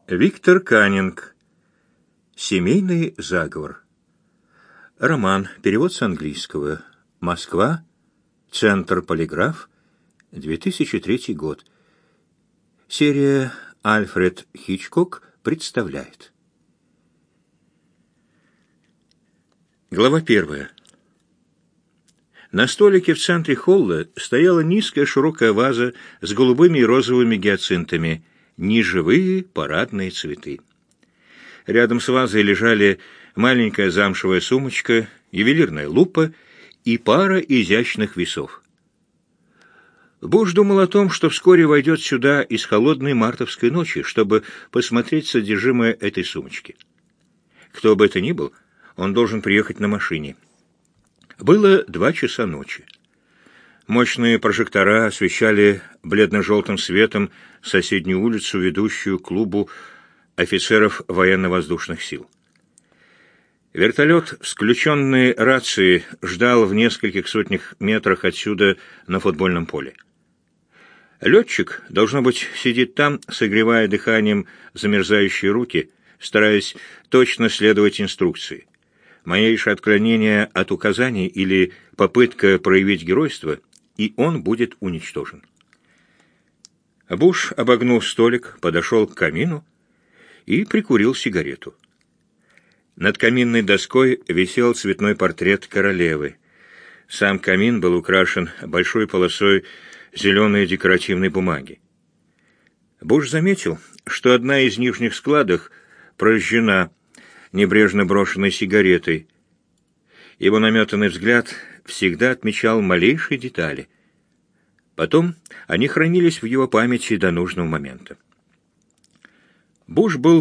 Виктор Каннинг. Семейный заговор. Роман. Перевод с английского. Москва. Центр Полиграф. 2003 год. Серия Альфред Хичкок представляет. Глава 1. На столике в центре холла стояла низкая широкая ваза с голубыми и розовыми гиацинтами, неживые парадные цветы. Рядом с вазой лежали маленькая замшевая сумочка, ювелирная лупа и пара изящных весов. Буш думал о том, что вскоре войдет сюда из холодной мартовской ночи, чтобы посмотреть содержимое этой сумочки. Кто бы это ни был, он должен приехать на машине. Было 2 часа ночи. Мощные прожектора освещали бледно-желтым светом соседнюю улицу, ведущую к клубу офицеров военно-воздушных сил. Вертолет с включенной рацией ждал в нескольких сотнях метрах отсюда на футбольном поле. Летчик, должно быть, сидит там, согревая дыханием замерзающие руки, стараясь точно следовать инструкции. Малейшее отклонение от указаний или попытка проявить геройство, и он будет уничтожен. Буш, обогнув столик, подошел к камину и прикурил сигарету. Над каминной доской висел цветной портрет королевы. Сам камин был украшен большой полосой зеленой декоративной бумаги. Буш заметил, что одна из нижних складок прожжена небрежно брошенной сигаретой. Его наметанный взгляд всегда отмечал малейшие детали. Потом они хранились в его памяти до нужного момента. Буш был